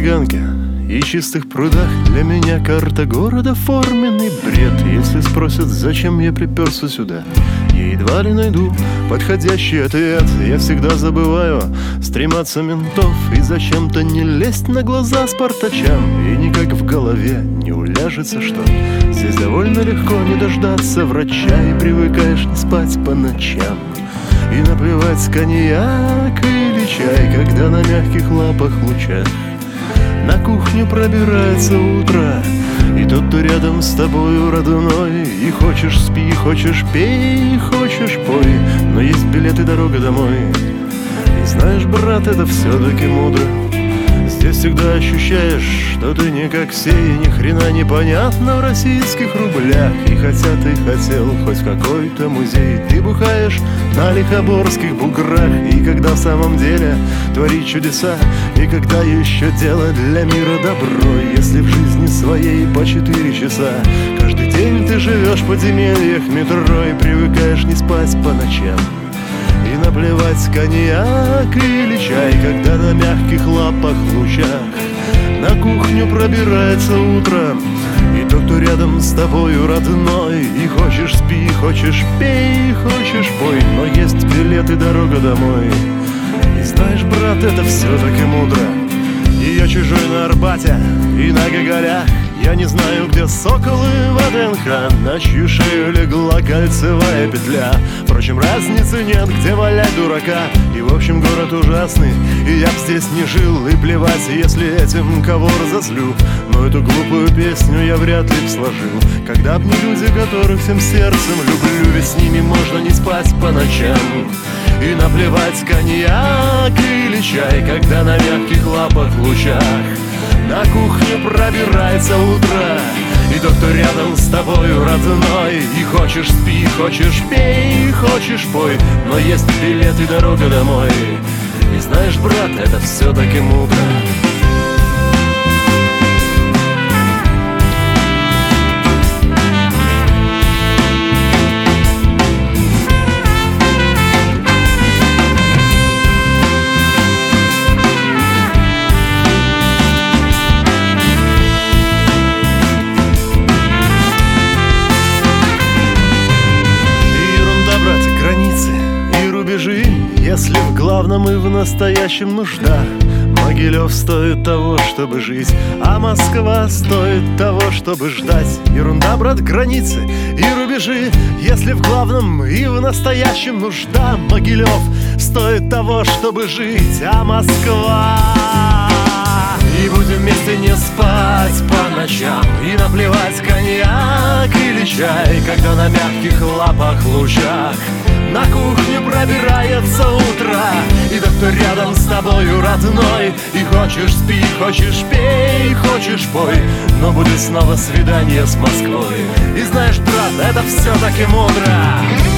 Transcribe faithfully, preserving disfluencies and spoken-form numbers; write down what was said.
Таганке и чистых прудах для меня карта города — форменный бред. Если спросят, зачем я приперся сюда, я едва ли найду подходящий ответ. Я всегда забываю стрематься ментов и зачем-то не лезть на глаза спартачам. И никак в голове не уляжется, что здесь довольно легко не дождаться врача, и привыкаешь не спать по ночам. И наплевать, коньяк или чай, когда на мягких лапах лучах на кухню пробирается утро, и тот, кто рядом с тобою родной. И хочешь спи, хочешь пей, хочешь пой, но есть билет и дорога домой. И знаешь, брат, это все-таки мудро. Здесь всегда ощущаешь, что ты не как все, и ни хрена непонятно в российских рублях. И хотя ты хотел хоть какой-то музей, ты бухаешь на лихоборских буграх. И когда в самом деле творить чудеса, и когда еще делать для мира добро, если в жизни своей по четыре часа каждый день ты живешь в подземельях метро и привыкаешь не спать по ночам. И наплевать, коньяк или чай, когда на мягких лапах лучах на кухню пробирается утро, и тот, кто рядом с тобою родной. И хочешь спи, хочешь пей, хочешь пой, но есть билет и дорога домой. И знаешь, брат, это все-таки мудро. И я чужой на Арбате и на Гоголях. Я не знаю, где соколы в ВДНХ, на чью шею легла кольцевая петля. Впрочем, разницы нет, где валять дурака. И в общем город ужасный, и я б здесь не жил. И плевать, если этим кого разозлю, но эту глупую песню я вряд ли б сложил, когда б не люди, которых всем сердцем люблю. Ведь с ними можно не спать по ночам. И наплевать, коньяк или чай, когда на мягких лапах лучах на кухню пробирается утро, и тот, кто рядом с тобою родной. И хочешь спи, хочешь пей, хочешь пой, но есть билет и дорога домой. И знаешь, брат, это все-таки мудро. Если в главном и в настоящем нужда, Могилев стоит того, чтобы жить, а Москва стоит того, чтобы ждать. Ерунда, брат, границы и рубежи. Если в главном и в настоящем нужда, Могилев стоит того, чтобы жить, а Москва. И будем вместе не спать по ночам, и наплевать, коньяк или чай, когда на мягких лапах лучах на кухню пробирается утро, и тот, кто рядом с тобою родной. И хочешь спи, хочешь пей, хочешь пой, но будет снова свидание с Москвой. И знаешь, брат, это все-таки мудро.